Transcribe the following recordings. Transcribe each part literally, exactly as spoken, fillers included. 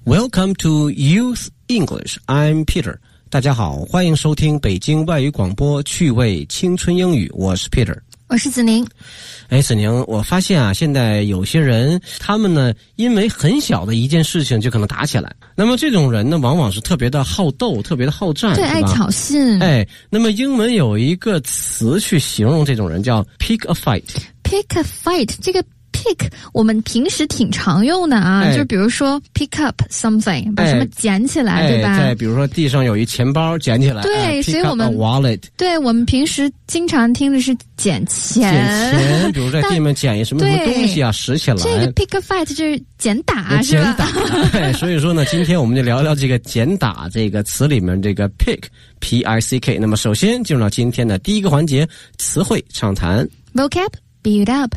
Welcome to Youth English. I'm Peter. 大家好，欢迎收听北京外语广播趣味青春英语，我是 Peter。 我是子宁。 哎，子宁，我发现啊，现在有些人，他们呢，因为很小的一件事情就可能打起来。那么这种人呢，往往是特别的好斗，特别的好战， 对，爱挑衅。 哎，那么英文有一个词去形容这种人，叫 pick a fight。pick a fight， 这个。pick 我们平时挺常用的啊，哎、就比如说 pick up something， 把什么捡起来， 哎、 对吧？ 对，比如说地上有一钱包，捡起来。 对， 哎、 所以我们 wallet， 对我们平时经常听的是捡钱， 捡钱，比如在地面捡一什么什么东西啊，拾起来。 这个 pick a fight 就是捡打， 是吧？捡打。对，所以说呢，今天我们就聊聊这个捡打这个词里面这个 pick，P I C K。那么首先进入到今天的第一个环节，词汇畅谈 ，vocab build up。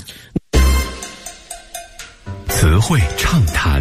词汇畅谈。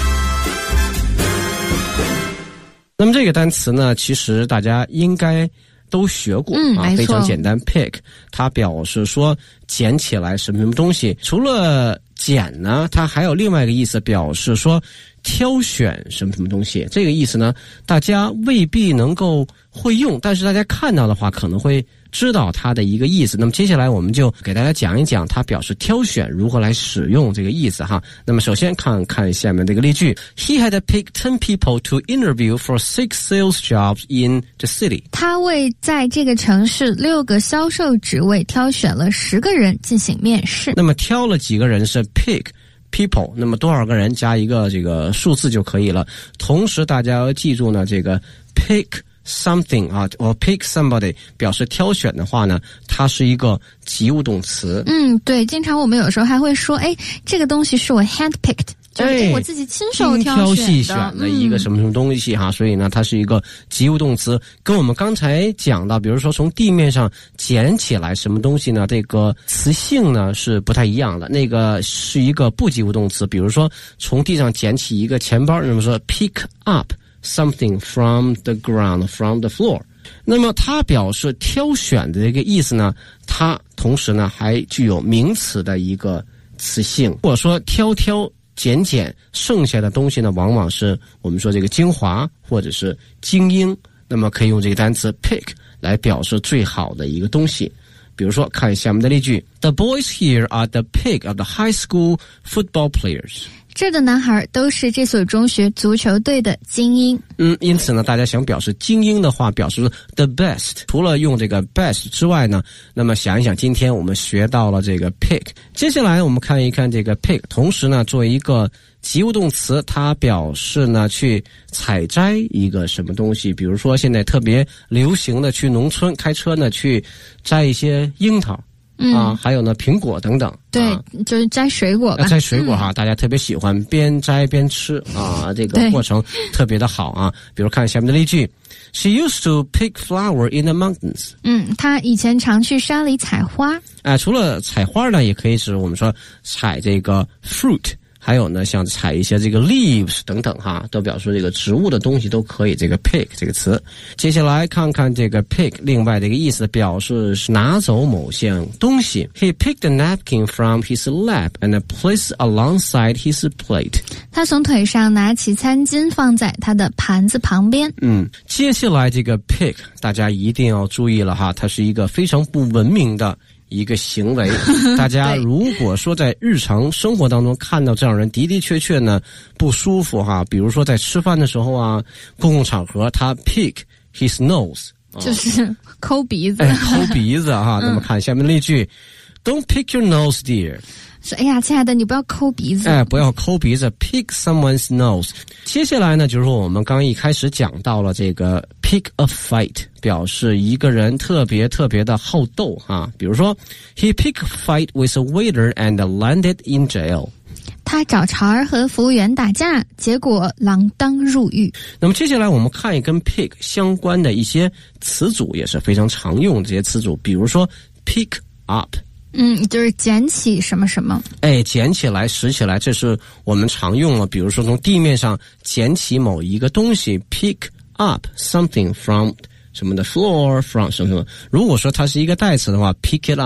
那么这个单词呢，其实大家应该都学过、 嗯、 啊，非常简单。pick 它表示说捡起来什么什么东西，除了捡呢，它还有另外一个意思，表示说挑选什么什么东西。这个意思呢，大家未必能够会用，但是大家看到的话可能会知道它的一个意思。那么接下来我们就给大家讲一讲它表示挑选如何来使用这个意思哈。那么首先看看下面这个例句 He had picked ten people to interview for six sales jobs in the city. 他为在这个城市六个销售职位挑选了十个人进行面试。 那么挑了几个人是 pick people， 那么多少个人加一个这个数字就可以了。同时大家要记住呢，这个 pick something 啊，或 pick somebody 表示挑选的话呢，它是一个及物动词。 嗯，对，经常我们有时候还会说，哎，这个东西是我 hand-picked， 就是我自己亲手挑选的， 精挑细选的一个什么什么东西哈、嗯，所以呢，它是一个及物动词，跟我们刚才讲到，比如说从地面上捡起来什么东西呢，这个词性呢是不太一样的，那个是一个不及物动词，比如说从地上捡起一个钱包，那么说 pick up。something from the ground, from the floor. 那么它表示挑选的这个意思呢，它同时呢还具有名词的一个词性，或者说挑挑拣拣，剩下的东西呢往往是我们说这个精华或者是精英，那么可以用这个单词 pick 来表示最好的一个东西。比如说看下面的例句 The boys here are the pick of the high school football players. 这的男孩都是这所中学足球队的精英。 嗯，因此呢，大家想表示精英的话，表示 the best。除了用这个 best 之外呢，那么想一想，今天我们学到了这个 pick。接下来我们看一看这个 pick， 同时呢，作为一个及物动词，它表示呢去采摘一个什么东西。比如说现在特别流行的去农村开车呢，去摘一些樱桃。嗯、啊，还有呢，苹果等等。 对、 啊， 就是摘水果吧。 摘水果哈、嗯，大家特别喜欢边摘边吃啊，这个过程特别的好啊。比如看下面的例句 ，She used to pick flower in the mountains. 嗯，她以前常去山里采花。 啊，除了采花呢，也可以指我们说采这个 fruit。还有呢，像采一些这个 leaves 等等哈，都表示这个植物的东西都可以。这个 pick 这个词，接下来看看这个 pick 另外的一个意思，表示是拿走某项东西。He picked a napkin from his lap and placed alongside his plate. 他从腿上拿起餐巾放在他的盘子旁边。 嗯，接下来这个 pick 大家一定要注意了哈，它是一个非常不文明的一个行为。大家如果说在日常生活当中看到这样人，的的确确呢不舒服哈。比如说在吃饭的时候啊，公共场合他 pick his nose， 就是抠鼻子， 哎，抠鼻子哈。那么看下面的例句、嗯、，Don't pick your nose, dear。 说哎呀，亲爱的，你不要抠鼻子。 哎，不要抠鼻子 ，pick someone's nose。接下来呢，就是说我们刚一开始讲到了这个 pick a fight， 表示一个人特别特别的好斗哈。比如说 ，He picked a fight with a waiter and landed in jail。 他找茬儿和服务员打架，结果锒铛入狱。 那么接下来我们看一跟 pick 相关的一些词组，也是非常常用的这些词组，比如说 pick up。 嗯，就是捡起什么什么， 哎，捡起来拾起来，这是我们常用了。比如说从地面上捡起某一个东西 ，pick up something from 什么的 floor from 什么什么。如果说它是一个代词的话 ，pick it up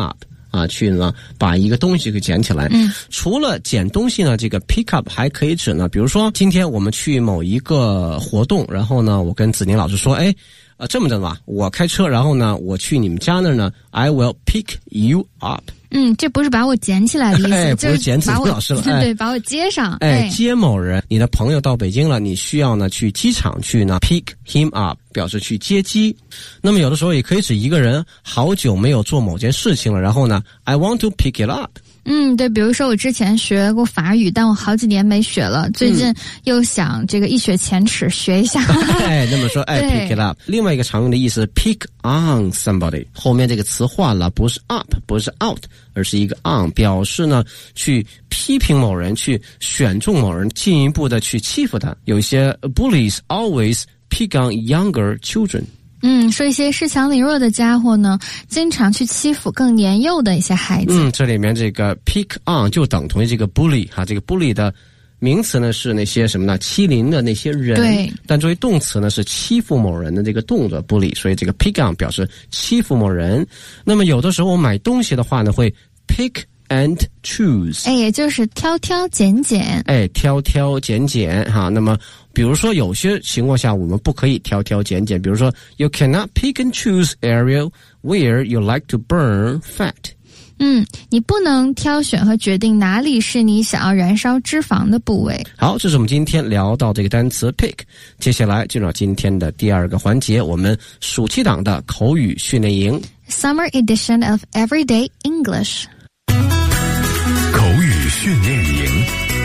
啊，去呢把一个东西给捡起来。 嗯， 除了捡东西呢，这个 pick up 还可以指呢，比如说今天我们去某一个活动，然后呢，我跟子宁老师说，哎，呃，这么的吧，我开车，然后呢，我去你们家那儿呢 ，I will pick you up。 嗯，这不是把我捡起来的意思， 哎、 就是不是捡子宁老师了， 哎、对，把我接上。 哎， 哎， 接某人，你的朋友到北京了，你需要呢去机场去呢 pick him up， 表示去接机。那么有的时候也可以指一个人好久没有做某件事情了，然后呢 I want to pick it up。 嗯，对，比如说我之前学过法语，但我好几年没学了，最近又想这个一雪前耻学一下。 哎，那么说，哎 ，pick it up。另外一个常用的意思 ，pick on somebody， 后面这个词换了，不是 up， 不是 out， 而是一个 on， 表示呢去批评某人，去选中某人，进一步的去欺负他。有一些 bullies always pick on younger children。 嗯，说一些恃强凌弱的家伙呢，经常去欺负更年幼的一些孩子。 嗯，这里面这个 pick on 就等同于这个 bully 哈，这个 bully 的名词呢是那些什么呢？欺凌的那些人。 对。但作为动词呢是欺负某人的这个动作 bully， 所以这个 pick on 表示欺负某人。那么有的时候我买东西的话呢，会 pick and choose。 哎，也就是挑挑拣拣。 哎，挑挑拣拣哈。那么比如说有些情况下我们不可以挑挑拣拣，比如说 you cannot pick and choose area where you like to burn fat。 嗯，你不能挑选和决定哪里是你想要燃烧脂肪的部位。 好，这是我们今天聊到这个单词 pick。接下来进入到今天的第二个环节，我们暑期档的口语训练营 Summer edition of Everyday English。 口语训练营。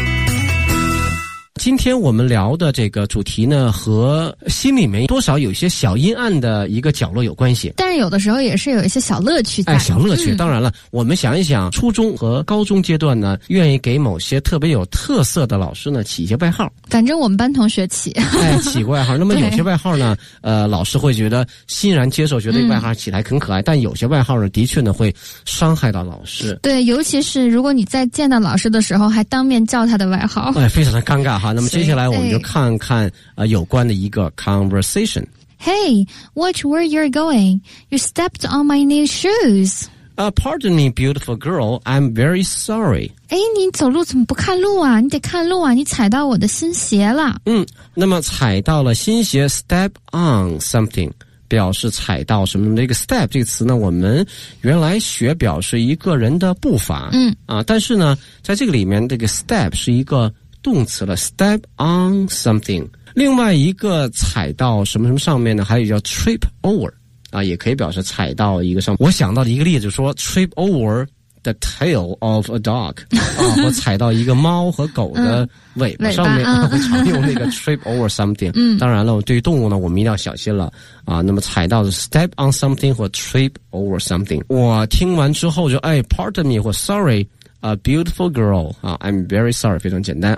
今天我们聊的这个主题呢，和心里面多少有一些小阴暗的一个角落有关系， 但是有的时候也是有一些小乐趣在。 哎，小乐趣、 嗯、 当然了，我们想一想，初中和高中阶段呢，愿意给某些特别有特色的老师呢起一些外号。 反正我们班同学起， 哎，起过外号。那么有些外号呢，呃，老师会觉得欣然接受，觉得这个外号起来很可爱、嗯。但有些外号呢，的确呢会伤害到老师。 对，尤其是如果你在见到老师的时候，还当面叫他的外号， 哎，非常的尴尬哈。那么接下来我们就看看呃有关的一个 conversation。Hey, watch where you're going. You stepped on my new shoes. Uh, pardon me, beautiful girl. I'm very sorry. 哎，你走路怎么不看路啊？你得看路啊！你踩到我的新鞋了。 嗯，那么踩到了新鞋 ，step on something， 表示踩到什么？这个 step 这个词呢，我们原来学表示一个人的步伐。 嗯啊，但是呢，在这个里面，这个 step 是一个动词了 ，step on something。另外一个踩到什么什么上面呢？还有叫 trip over。啊，也可以表示踩到一个上。我想到的一个例子说 trip over the tail of a dog 啊，或踩到一个猫和狗的尾巴上面， 嗯、 会常用那个 trip over something。嗯，当然了，对于动物呢，我们一定要小心了啊。那么踩到的 step on something 或 trip over something。我听完之后就哎 ，pardon me 或 sorry， a beautiful girl 啊 ，I'm very sorry， 非常简单。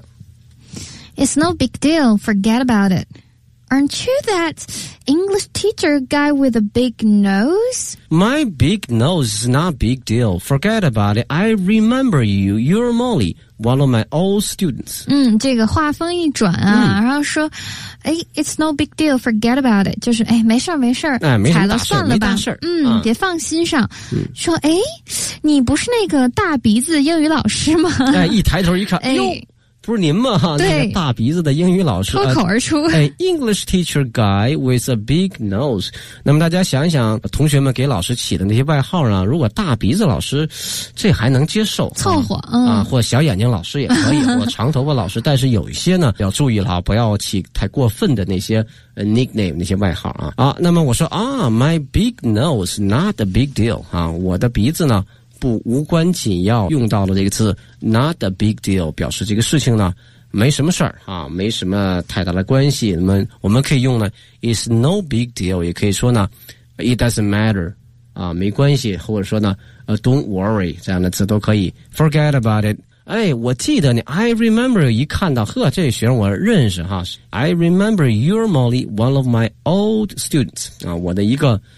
It's no big deal. Forget about it.Aren't you that English teacher guy with a big nose? My big nose is not a big deal. Forget about it. I remember you. You're Molly, one of my old students. 嗯，这个话锋一转啊，嗯、然后说，哎 ，It's no big deal. Forget about it. 就是哎，没事儿，没事儿， 哎，没什么大事儿，没大事儿。 嗯， 啊、 别放心上。 嗯、 说，哎，你不是那个大鼻子英语老师吗？ 哎，一抬头一看，哎呦。不是您吗？哈，那个大鼻子的英语老师脱口而出。 哎 ，English teacher guy with a big nose。那么大家想一想，同学们给老师起的那些外号啊，如果大鼻子老师，这还能接受， 凑合， 嗯、啊，或小眼睛老师也可以，或长头发老师。但是有一些呢，要注意了，不要起太过分的那些 nickname 那些外号啊啊。那么我说啊 ，my big nose not a big deal 啊，我的鼻子呢。不无关紧要，用到了这个字 not a big deal， 表示这个事情呢没什么事儿啊，没什么太大的关系。那么我们可以用呢 is no big deal， 也可以说呢 it doesn't matter 啊，没关系，或者说呢呃 don't worry 这样的词都可以。forget about it， 哎，我记得你 I remember， 一看到呵，这学生我认识哈 ，I remember you're Molly， one of my old students 啊，我的一个。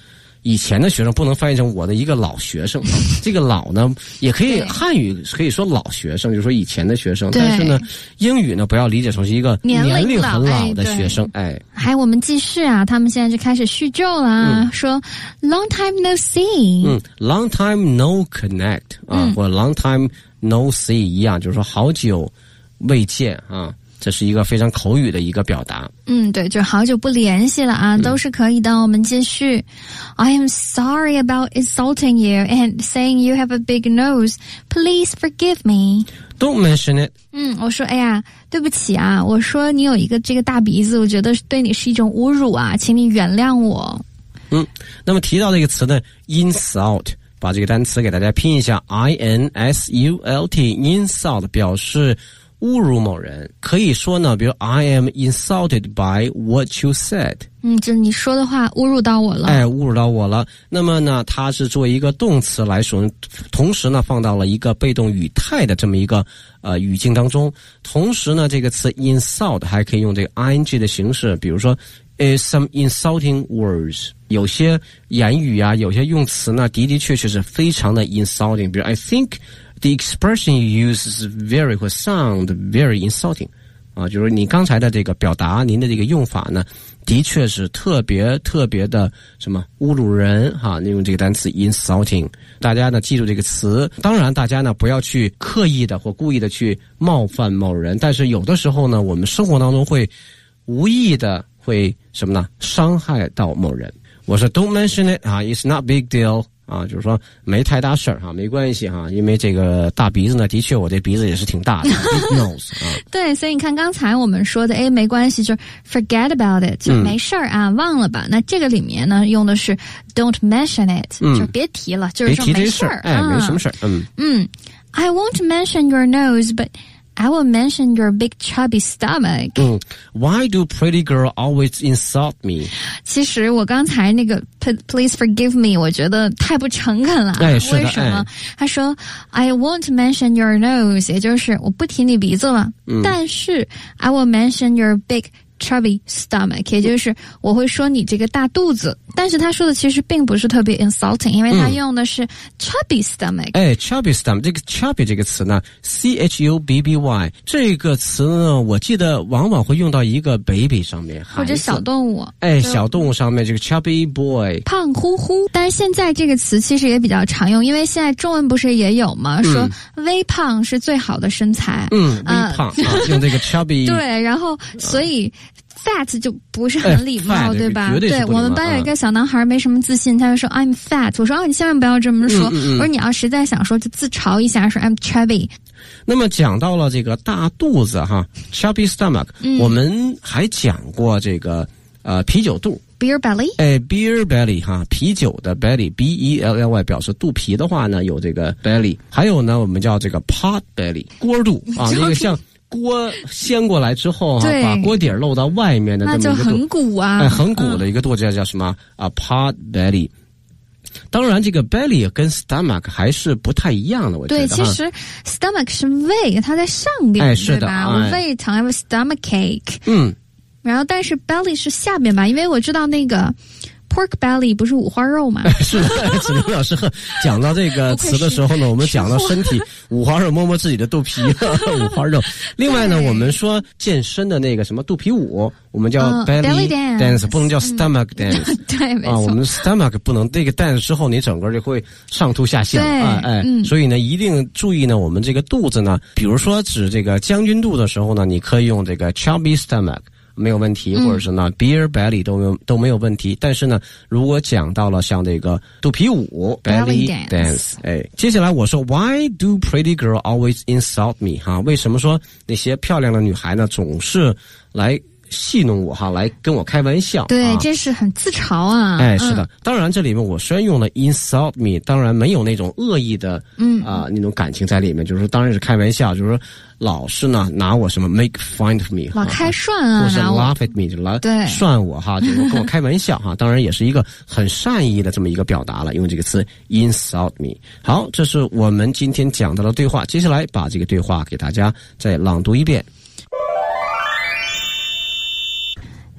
以前的学生不能翻译成我的一个老学生，这个老呢也可以汉语可以说老学生，就是说以前的学生，但是呢英语呢不要理解成是一个年龄很老的学生。哎， 还有我们继续啊，他们现在就开始叙旧啦、嗯、说 long time no see， 嗯 long time no connect 啊、嗯、或者 long time no see 一样，就是说好久未见啊，这是一个非常口语的一个表达。 嗯，对，就好久不联系了啊、嗯、都是可以的。我们继续 I am sorry about insulting you and saying you have a big nose. Please forgive me. Don't mention it. 嗯，我说哎呀对不起啊，我说你有一个这个大鼻子，我觉得对你是一种侮辱啊，请你原谅我。 嗯，那么提到这个词呢 insult， 把这个单词给大家拼一下 I N S U L T， insult 表示侮辱某人，可以说呢，比如 I am insulted by what you said。 嗯，就是你说的话侮辱到我了。 哎，侮辱到我了。那么呢，它是作为一个动词来使用，同时呢放到了一个被动语态的这么一个呃语境当中。同时呢，这个词 insult 还可以用这个 ing 的形式，比如说 is some insulting words。有些言语啊，有些用词呢，的的确确是非常的 insulting。比如 I think。The expression you use is very would sound very insulting， 啊，就是你刚才的这个表达，您的这个用法呢，的确是特别特别的什么侮辱人哈。用这个单词 insulting， 大家呢记住这个词。当然，大家呢不要去刻意的或故意的去冒犯某人，但是有的时候呢，我们生活当中会无意的会什么呢？伤害到某人。我说 Don't mention it 啊 ，It's not big deal。啊，就是说没太大事儿哈，没关系哈，因为这个大鼻子呢，的确我这鼻子也是挺大的 ，big nose 啊。 对，所以你看刚才我们说的，哎，没关系，就 forget about it， 就没事儿啊、嗯，忘了吧。那这个里面呢，用的是 don't mention it，、嗯、就别提了，就是说没事儿， 哎、啊，没什么事儿，嗯嗯 ，I won't mention your nose, but I will mention your big chubby stomach. 嗯 Why do pretty girl always insult me? 其实我刚才那个 please forgive me 我觉得太不诚恳了。 哎，是的， 为什么？哎、他说 I won't mention your nose， 也就是我不提你鼻子了、嗯、但是 I will mention your big chubby stomach， 也就是我会说你这个大肚子，但是他说的其实并不是特别 insulting， 因为他用的是 chubby stomach。 哎 ，chubby stomach， 这个 chubby 这个词呢 ，C H U B B Y 这个词呢，我记得往往会用到一个 baby 上面， 或者小动物。 哎，小动物上面这个 chubby boy， 胖乎乎。但是现在这个词其实也比较常用，因为现在中文不是也有吗？嗯、说微胖是最好的身材。 嗯，微胖、呃、啊，用这个 chubby。 对，然后所以。fat 就不是很礼貌、 哎、 对吧？ 绝对是不礼貌。 对，我们班有一个小男孩没什么自信，他就说 I'm fat。我说哦，你千万不要这么说。嗯嗯嗯我说你要实在想说，就自嘲一下，说 I'm chubby。 那么讲到了这个大肚子哈 ，chubby stomach，、嗯、我们还讲过这个呃啤酒肚。 Beer belly， 哎 ，beer belly 哈，啤酒的 belly，B E L L Y 表示肚皮的话呢，有这个 belly， 还有呢，我们叫这个 pot belly， 锅肚啊，那个像。锅掀过来之后哈、啊，把锅底露到外面的这么一个肚， 那就很鼓啊， 哎，很鼓的一个肚子叫什么啊 ？pot belly。当然，这个 belly 跟 stomach 还是不太一样的，我觉得。 对，其实 stomach 是胃，它在上边， 哎，是的， 对吧？我胃疼 ，have a stomach ache。 嗯。 然后，但是 belly 是下边吧？因为我知道那个。pork belly 不是五花肉吗？ 是的，子明老师讲到这个词的时候呢，我们讲到身体五花肉，摸摸自己的肚皮，五花肉。另外呢，我们说健身的那个什么肚皮舞，我们叫 belly, belly dance，, dance 不能叫 stomach dance、 嗯。对，没错。 啊，我们 stomach 不能这个 dance 之后，你整个就会上吐下泻。 哎哎、 嗯， 所以呢，一定注意呢，我们这个肚子呢，比如说指这个将军肚的时候呢，你可以用这个 chubby stomach。没有问题，或者是呢、嗯、beer belly 都没有都没有问题。但是呢，如果讲到了像这个肚皮舞 belly dance，, dance 哎，接下来我说 Why do pretty girl always insult me？ 哈，为什么说那些漂亮的女孩呢总是来戏弄我哈，来跟我开玩笑？ 对， 啊、 这是很自嘲啊。 哎，是的。嗯、当然，这里面我虽然用了 insult me， 当然没有那种恶意的，嗯啊、呃、那种感情在里面，就是说当然是开玩笑，就是说。老是呢拿我什么 make fun of me， 老开涮啊， 或是 laugh at me 就来涮我哈，就是跟我开玩笑哈。当然也是一个很善意的这么一个表达了，用这个词 insult me。好，这是我们今天讲到的对话，接下来把这个对话给大家再朗读一遍。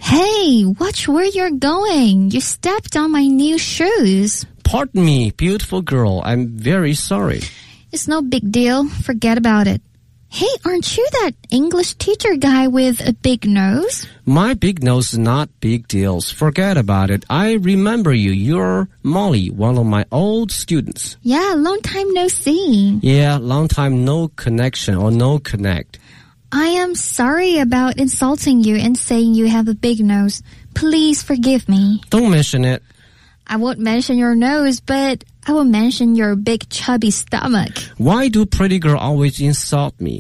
Hey, watch where you're going. You stepped on my new shoes. Pardon me, beautiful girl. I'm very sorry. It's no big deal. Forget about it. Hey, aren't you that English teacher guy with a big nose? My big nose is not big deals. Forget about it. I remember you. You're Molly, one of my old students. Yeah, long time no see. Yeah, long time no connection or no connect. I am sorry about insulting you and saying you have a big nose. Please forgive me. Don't mention it. I won't mention your nose, but I will mention your big chubby stomach. Why do pretty girl always insult me?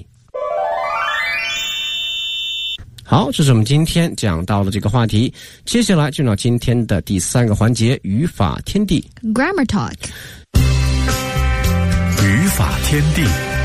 好，这是我们今天讲到的这个话题。接下来进入到今天的第三个环节，语法天地。 Grammar talk. 语法天地。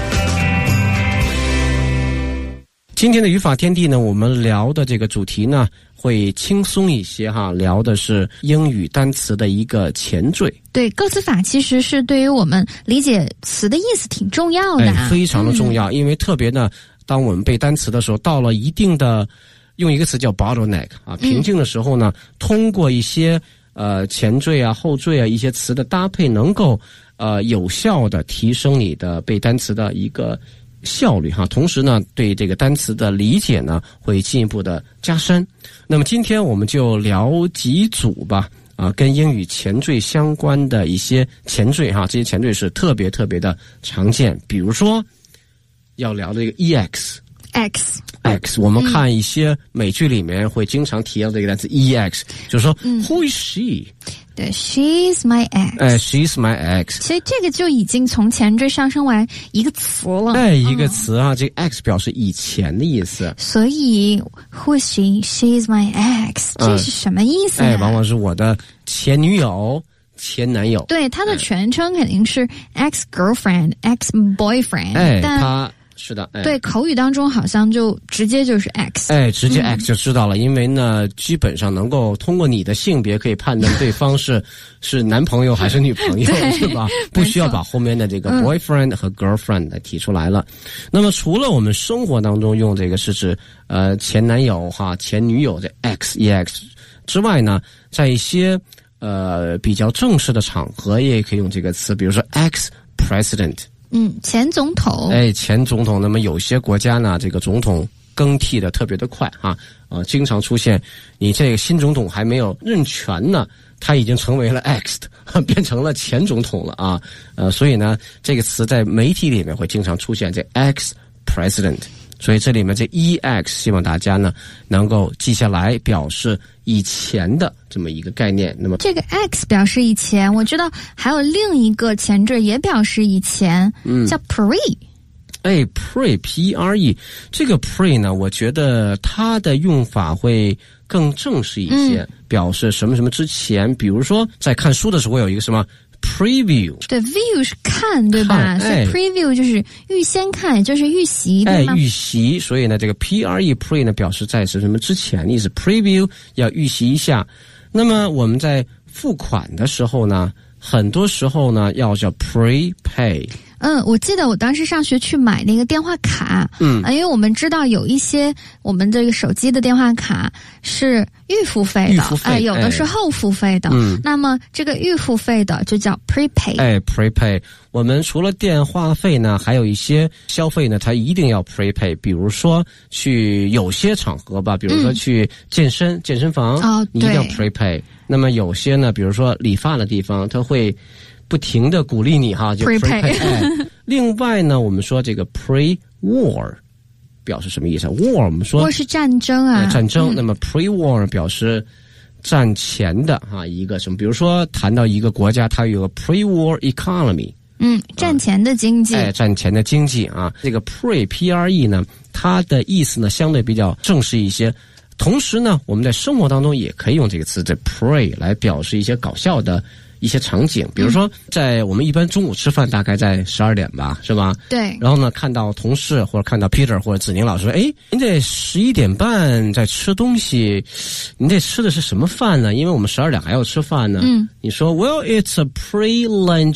今天的语法天地呢，我们聊的这个主题呢会轻松一些哈，聊的是英语单词的一个前缀。 对，构词法其实是对于我们理解词的意思挺重要的、啊哎、非常的重要、嗯、因为特别呢当我们背单词的时候，到了一定的用一个词叫 bottleneck 啊，瓶颈的时候呢、嗯、通过一些呃前缀啊后缀啊一些词的搭配，能够呃有效的提升你的背单词的一个效率哈，同时呢对这个单词的理解呢会进一步的加深。那么今天我们就聊几组吧啊，跟英语前缀相关的一些前缀哈，这些前缀是特别特别的常见。比如说要聊这个 ex X X， 我们看一些美剧里面会经常提到这个单词 ex， 就是说、嗯、Who is she？ 对 ，She's my ex。 哎 ，She's my ex。 其实这个就已经从前缀上升为一个词了。 哎，一个词啊，嗯、这个 X 表示以前的意思。 所以 Who is she？ She's my ex，、嗯、这是什么意思呢？ 哎，往往是我的前女友。前男友。 对，他的全称肯定是 ex girlfriend、ex boyfriend。 哎， 但他。是的，哎， 对，口语当中好像就直接就是 X， 哎，直接 X 就知道了、嗯，因为呢，基本上能够通过你的性别可以判断对方是是男朋友还是女朋友，是吧？不需要把后面的这个 boyfriend 和 girlfriend 来提出来了、嗯。那么除了我们生活当中用这个是指呃前男友哈、前女友的 X ex 之外呢，在一些呃比较正式的场合也可以用这个词，比如说 ex president。 嗯，前总统。 哎，前总统。那么有些国家呢，这个总统更替的特别的快哈，呃，经常出现你这个新总统还没有任权呢，他已经成为了 X， 变成了前总统了啊。呃，所以呢，这个词在媒体里面会经常出现这 ex president。所以这里面这 ex 希望大家呢能够记下来，表示以前的这么一个概念。那么这个 x 表示以前，我知道还有另一个前缀也表示以前，嗯，叫 pre。 哎 pre P R E 这个 pre 呢，我觉得它的用法会更正式一些、嗯、表示什么什么之前。比如说在看书的时候有一个什么preview， 对 view 是看对吧、哎、所以 preview 就是预先看，就是预习对吗？ 哎，预习。所以呢这个 P R E pre 呢表示在什么什么之前的意思， preview 要预习一下。那么我们在付款的时候呢，很多时候呢要叫 prepay。 嗯，我记得我当时上学去买那个电话卡， 嗯， 啊，因为我们知道有一些我们这个手机的电话卡是预付费的， 预付费， 哎，有的是后付费的， 嗯， 那么这个预付费的就叫 prepay， 哎 ，prepay。我们除了电话费呢，还有一些消费呢，它一定要 prepay。比如说去有些场合吧，比如说去健身、嗯、健身房， 哦， 你一定要 prepay。那么有些呢，比如说理发的地方，它会不停的鼓励你哈，就 prepay。哎、另外呢，我们说这个 pre-war 表示什么意思 ？war 我们说 war 是战争啊， 战争。 嗯、 那么 pre-war 表示战前的哈一个什么？比如说谈到一个国家，它有个 pre-war economy。 嗯，战前的经济， 哎，战前的经济啊，这个 pre P R E 呢，它的意思呢相对比较正式一些。同时呢，我们在生活当中也可以用这个词，这 pre 来表示一些搞笑的一些场景，比如说在我们一般中午吃饭，大概在十二点吧，是吧？ 对。 然后呢，看到同事或者看到 Peter 或者子宁老师，哎，您这十一点半在吃东西，您这吃的是什么饭呢？因为我们十二点还要吃饭呢。 嗯。 你说 ，Well, it's a pre-lunch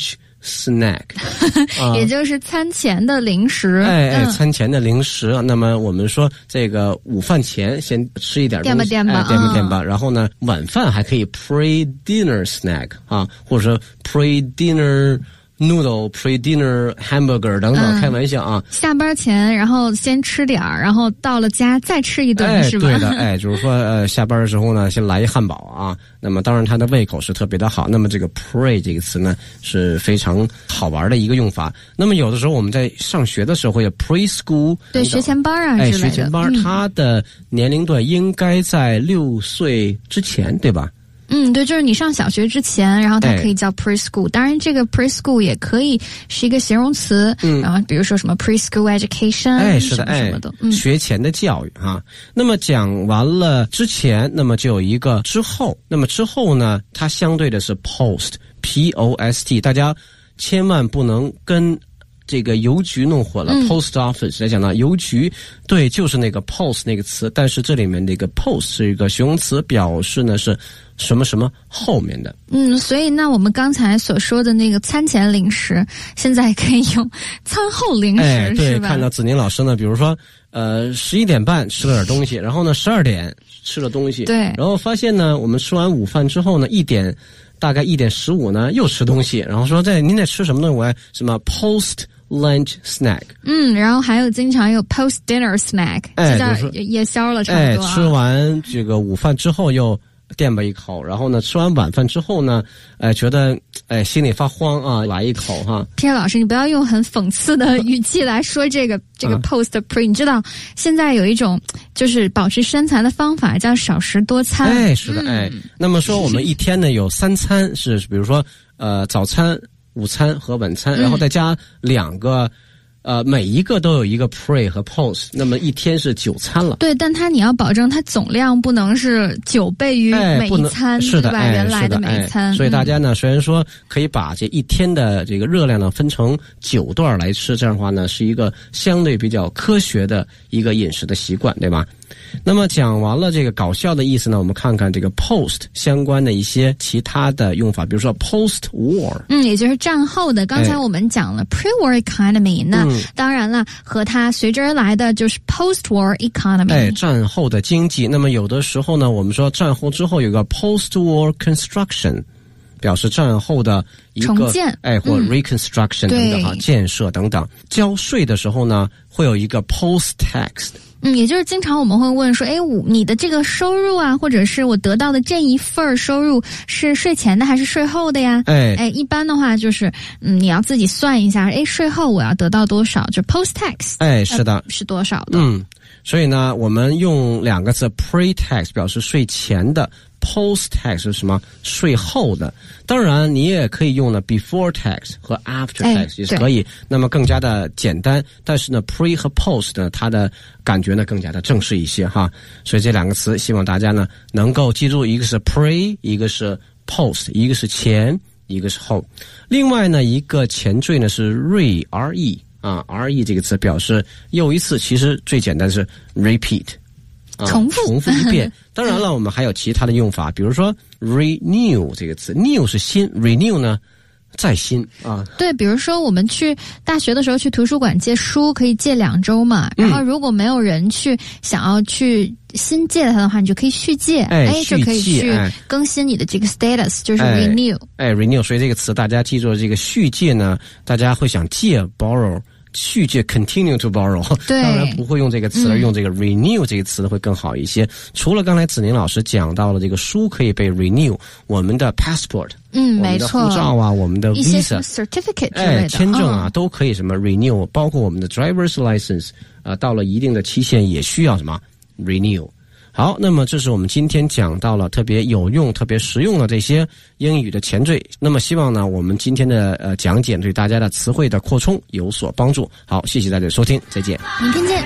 snack， 啊、 也就是餐前的零食。 哎哎， 嗯、 餐前的零食。那么我们说这个午饭前先吃一点东西， 垫吧垫吧， 哎、垫吧垫吧、嗯。然后呢，晚饭还可以 pre-dinner snack 啊，或者说 pre-dinner noodle pre-dinner hamburger 等等、嗯，开玩笑啊。 下班前，然后先吃点儿，然后到了家再吃一顿， 哎、 是吧？ 对的，哎，就是说，呃，下班的时候呢，先来一汉堡啊。那么当然，他的胃口是特别的好。那么这个 pre 这个词呢，是非常好玩的一个用法。那么有的时候我们在上学的时候，有 preschool， 对，学前班啊， 哎， 之类的学前班，他、嗯、的年龄段应该在六岁之前，对吧？ 嗯，对，就是你上小学之前，然后它可以叫 preschool、哎、当然这个 preschool 也可以是一个形容词，嗯，然后比如说什么 preschool education， 哎，是的， 什么什么的、 哎嗯、 学前的教育哈。那么讲完了之前，那么就有一个之后，那么之后呢，它相对的是 post P O S T， 大家千万不能跟这个邮局弄混了、嗯、post office 来讲呢，邮局对就是那个 post 那个词，但是这里面那个 post 是一个形容词，表示呢是什么什么后面的。 嗯，所以那我们刚才所说的那个餐前零食，现在可以用餐后零食， 哎，对， 是吧？ 看到子宁老师呢，比如说呃十一点半吃了点东西，然后呢十二点吃了东西， 对， 然后发现呢我们吃完午饭之后呢一点大概一点十五呢又吃东西，然后说在您在吃什么东西？我什么 post lunch snack， 嗯，然后还有经常有 post dinner snack， 哎， 就叫夜宵了，差不多、啊。 哎，吃完这个午饭之后又垫吧一口，然后呢，吃完晚饭之后呢，哎，觉得哎心里发慌啊，来一口哈。 Pierre 老师，你不要用很讽刺的语气来说这个这个 post pre，、啊、你知道现在有一种就是保持身材的方法叫少食多餐。 哎，是的， 嗯、 哎，那么说我们一天呢有三餐是，比如说呃早餐、午餐和晚餐，然后再加两个。呃，每一个都有一个 pre 和 post， 那么一天是九餐了。 对，但它你要保证它总量不能是九倍于每一餐， 哎、是的， 对吧？ 哎、 原来的每一餐、 哎。所以大家呢，虽然说可以把这一天的这个热量呢分成九段来吃，这样的话呢，是一个相对比较科学的一个饮食的习惯，对吧？那么讲完了这个搞笑的意思呢，我们看看这个 post 相关的一些其他的用法，比如说 post war， 嗯，也就是战后的。刚才我们讲了 pre-war economy，、哎、那当然了，和它随之而来的就是 post-war economy， 哎，战后的经济。那么有的时候呢，我们说战后之后有个 post-war construction， 表示战后的一个重建， 哎，或 reconstruction 等等哈、嗯，建设等等。交税的时候呢，会有一个 post-tax。 嗯，也就是经常我们会问说，哎，你的这个收入啊，或者是我得到的这一份收入是税前的还是税后的呀？ 哎哎，一般的话就是，嗯，你要自己算一下，哎，税后我要得到多少，就 post tax， 哎，是的、呃， 是多少的？ 嗯，所以呢，我们用两个字 pre tax 表示税前的。post tax 是什么？税后的。当然，你也可以用呢 before tax 和 after tax 也是可以，那么更加的简单。但是呢 pre 和 post 呢，它的感觉呢更加的正式一些哈。所以这两个词，希望大家呢能够记住，一个是 pre， 一个是 post， 一个是前，一个是后。另外呢，一个前缀呢是 re r e 啊 r e 这个词表示又一次，其实最简单的是 repeat。啊、 重复重复一遍。当然了，我们还有其他的用法，比如说 renew 这个词 ，new 是新 ，renew 呢再新啊。 对，比如说我们去大学的时候去图书馆借书，可以借两周嘛。然后如果没有人去想要去新借它的话，你就可以续借， 哎， 哎就可以去更新你的这个 status，、哎、就是 renew。 哎 ，renew， 所以这个词大家记住，这个续借呢，大家会想借 borrow。续借 continue to borrow， 当然不会用这个词，而用这个 renew 这个词会更好一些。嗯、除了刚才子宁老师讲到了这个书可以被 renew， 我们的 passport， 嗯， 我们的护照啊，我们的 visa， certificate 之类的， 哎，签证啊、哦、都可以什么 renew， 包括我们的 driver's license， 啊、呃，到了一定的期限也需要什么 renew。好，那么这是我们今天讲到了特别有用、特别实用的这些英语的前缀。那么希望呢，我们今天的呃讲解对大家的词汇的扩充有所帮助。好，谢谢大家的收听，再见， 明天见。